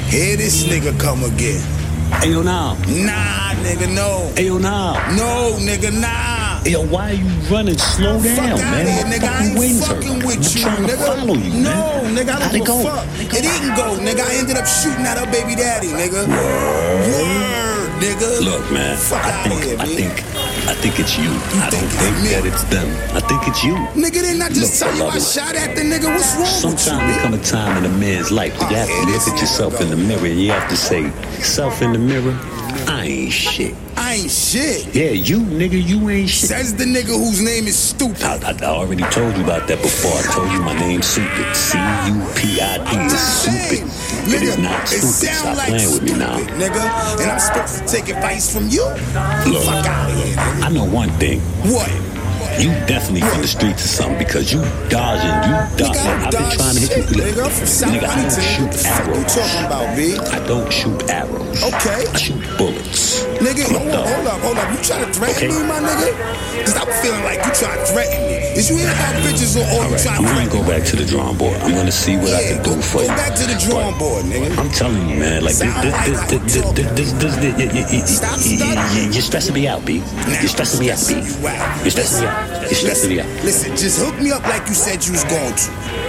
Here this nigga come again. Ayo, nah. Nah, nigga, no. Ayo, nah. No, nigga, nah. Ayo, why are you running? Slow down, Fuck out man. here, nigga. I ain't fucking with you, I'm trying nigga. to follow you, no, man. nigga, I don't give a fuck. It didn't go, nigga. I ended up shooting at her baby daddy, nigga. Word, nigga. Look, man. Fuck out here, I think it's you. I don't think that it's them. I think it's you. Nigga, didn't I just tell you I shot at the nigga? What's wrong with you? Sometimes there come a time in a man's life where you have to look at yourself in the mirror and you have to say, self in the mirror, I ain't shit. I ain't shit. Yeah, you, nigga, you ain't shit. Says the nigga whose name is Stupid. I already told you about that before. I told you my name's Stupid. C-U-P-I-D. It's stupid. It is not stupid. Stop like playing with me now. Nigga, and I'm supposed to take advice from you? Look, fuck out of here, nigga. I know one thing. What? You definitely from the streets or something because you dodging. I've been trying to hit you. Nigga, from South Nigga, I don't shoot arrows. What you talking about, B? I don't shoot arrows. Okay. I shoot bullets. Nigga, hold up. You trying to threaten me, my nigga? Because I'm feeling like you trying to threaten me. Is you hearing about bitches or all you trying to I'm going to go back to the drawing board. I'm going to see what I can do for you. Go back to the drawing board, nigga. I'm telling you, man. Like, you're stressing me out, B. You're stressing me out, B. You're stressing me out. You're stressing me out. Listen, just hook me up like you said you was going to.